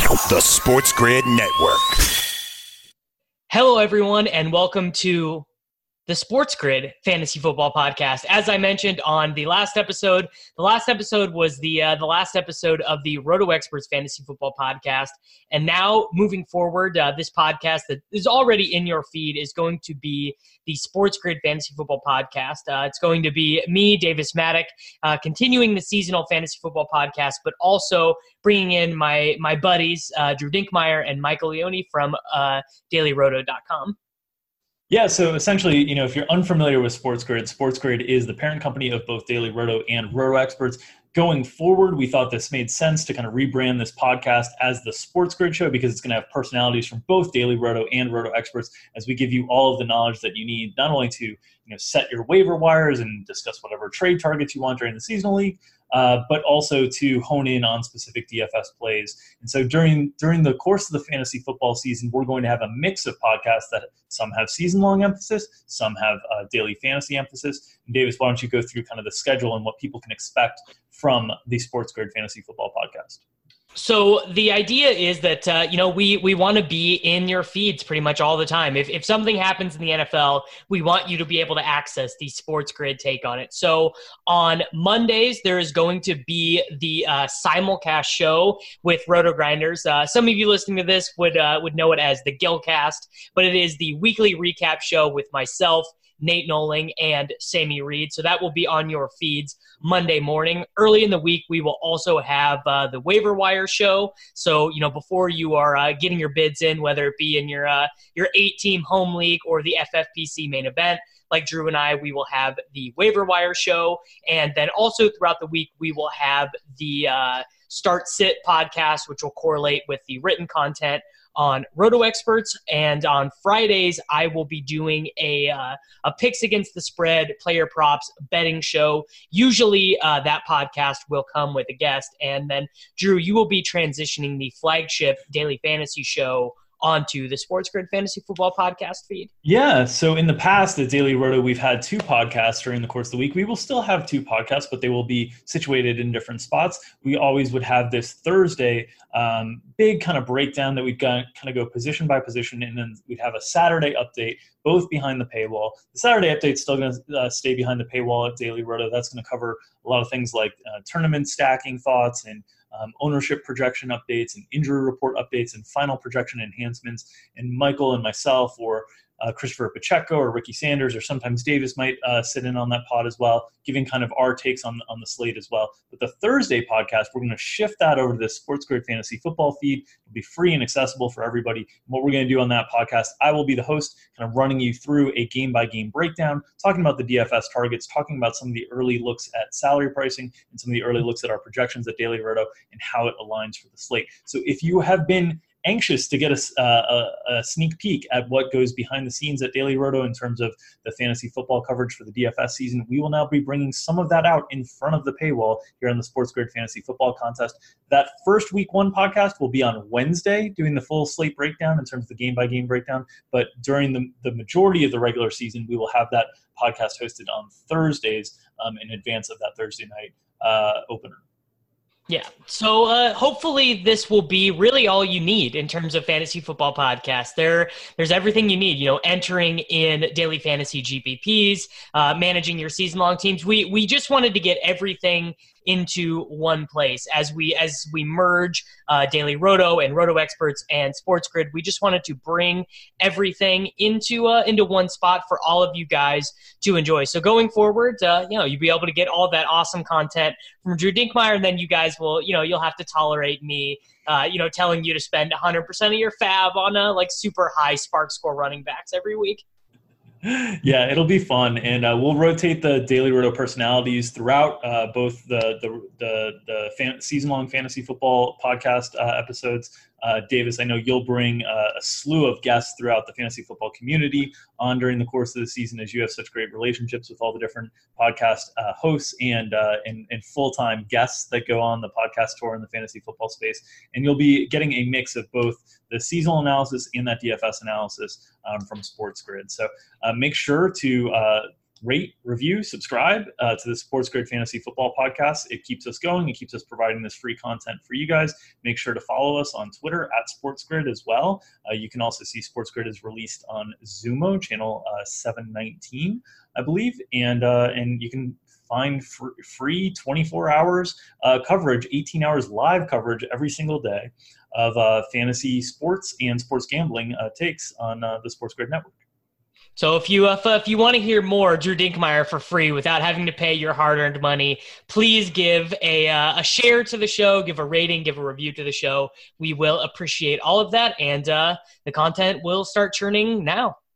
The Sports Grid Network. Hello, everyone, and welcome to the Sports Grid Fantasy Football Podcast. As I mentioned on the last episode was the last episode of the Roto Experts Fantasy Football Podcast. And now, moving forward, this podcast that is already in your feed is going to be the Sports Grid Fantasy Football Podcast. It's going to be me, Davis Maddock, continuing the seasonal fantasy football podcast, but also bringing in my buddies, Drew Dinkmeyer and Michael Leone from DailyRoto.com. Yeah, so essentially, if you're unfamiliar with Sports Grid is the parent company of both Daily Roto and Roto Experts. Going forward, we thought this made sense to kind of rebrand this podcast as the Sports Grid Show because it's going to have personalities from both Daily Roto and Roto Experts as we give you all of the knowledge that you need, not only to set your waiver wires and discuss whatever trade targets you want during the seasonal league, but also to hone in on specific DFS plays. And so during the course of the fantasy football season, we're going to have a mix of podcasts that some have season-long emphasis, some have daily fantasy emphasis. And Davis, why don't you go through kind of the schedule and what people can expect from the Sports Grid Fantasy Football Podcast? So the idea is that, we want to be in your feeds pretty much all the time. If something happens in the NFL, we want you to be able to access the Sports Grid take on it. So on Mondays, there is going to be the simulcast show with Roto Grinders. Some of you listening to this would know it as the Gilcast, but it is the weekly recap show with myself, Nate Noling, and Sammy Reed. So that will be on your feeds Monday morning. Early in the week, we will also have the waiver wire show. So, before you are getting your bids in, whether it be in your 8-team home league or the FFPC main event, like Drew and I, we will have the waiver wire show. And then also throughout the week, we will have the Start Sit podcast, which will correlate with the written content on Roto Experts. And on Fridays, I will be doing a picks against the spread, player props, betting show. Usually that podcast will come with a guest. And then, Drew, you will be transitioning the flagship daily fantasy show onto the Sports Grid Fantasy Football Podcast feed. Yeah, so in the past at Daily Roto, we've had 2 podcasts during the course of the week. We will still have 2 podcasts, but they will be situated in different spots. We always would have this Thursday big kind of breakdown that we'd kind of go position by position, and then we'd have a Saturday update, both behind the paywall. The Saturday update's still going to stay behind the paywall at Daily Roto. That's going to cover a lot of things like tournament stacking thoughts and ownership projection updates and injury report updates and final projection enhancements. And Michael and myself, or Christopher Pacheco or Ricky Sanders, or sometimes Davis might sit in on that pod as well, giving kind of our takes on the slate as well. But the Thursday podcast, we're going to shift that over to the Sports Grid Fantasy Football feed. It'll be free and accessible for everybody. And what we're going to do on that podcast, I will be the host, kind of running you through a game-by-game breakdown, talking about the DFS targets, talking about some of the early looks at salary pricing and some of the early looks at our projections at Daily Roto and how it aligns for the slate. So if you have been anxious to get a sneak peek at what goes behind the scenes at Daily Roto in terms of the fantasy football coverage for the DFS season, we will now be bringing some of that out in front of the paywall here on the Sports Grid Fantasy Football Contest. That first week 1 podcast will be on Wednesday, doing the full slate breakdown in terms of the game-by-game breakdown. But during the majority of the regular season, we will have that podcast hosted on Thursdays in advance of that Thursday night opener. Yeah, so hopefully this will be really all you need in terms of fantasy football podcast. There's everything you need, entering in daily fantasy GPPs, managing your season-long teams. We just wanted to get everything into one place as we merge Daily Roto and Roto Experts and Sports Grid. We just wanted to bring everything into one spot for all of you guys to enjoy. So going forward, you'll be able to get all that awesome content from Drew Dinkmeyer, and then you guys will, you'll have to tolerate me, telling you to spend 100% of your fab on super high spark score running backs every week. Yeah, it'll be fun, and we'll rotate the Daily Roto personalities throughout both the season-long fantasy football podcast episodes. Davis, I know you'll bring a slew of guests throughout the fantasy football community on during the course of the season, as you have such great relationships with all the different podcast hosts and full-time guests that go on the podcast tour in the fantasy football space. And you'll be getting a mix of both the seasonal analysis and that DFS analysis from Sports Grid. So make sure to rate, review, subscribe to the Sports Grid Fantasy Football Podcast. It keeps us going. It keeps us providing this free content for you guys. Make sure to follow us on Twitter at SportsGrid as well. You can also see Sports Grid is released on Zumo, channel 719, I believe. And you can find free 24 hours coverage, 18 hours live coverage every single day of fantasy sports and sports gambling takes on the Sports Grid Network. So if you want to hear more Drew Dinkmeyer for free without having to pay your hard-earned money, please give a share to the show, give a rating, give a review to the show. We will appreciate all of that, and the content will start churning now.